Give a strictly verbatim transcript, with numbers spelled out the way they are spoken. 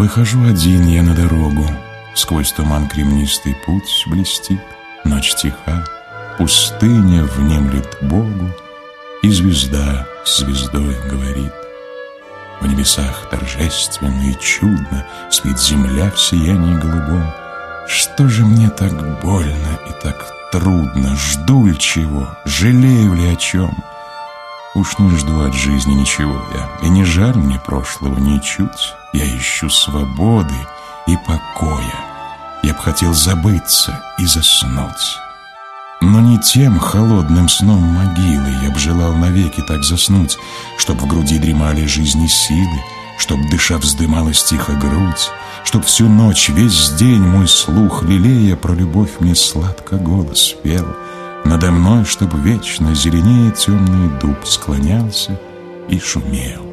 Выхожу один я на дорогу, сквозь туман кремнистый путь блестит, ночь тиха, пустыня внемлет Богу, и звезда с звездой говорит. В небесах торжественно и чудно спит земля в сиянии голубом. Что же мне так больно и так трудно? Жду ли чего? Жалею ли о чем? Уж не жду от жизни ничего я, и не жаль мне прошлого ничуть. Я ищу свободы и покоя. Я б хотел забыться и заснуть. Но не тем холодным сном могилы я б желал навеки так заснуть, чтоб в груди дремали жизни силы, чтоб дыша вздымалась тихо грудь, чтоб всю ночь, весь день мой слух лелея про любовь мне сладко голос пел. Надо мной, чтоб вечно зеленее темный дуб склонялся и шумел.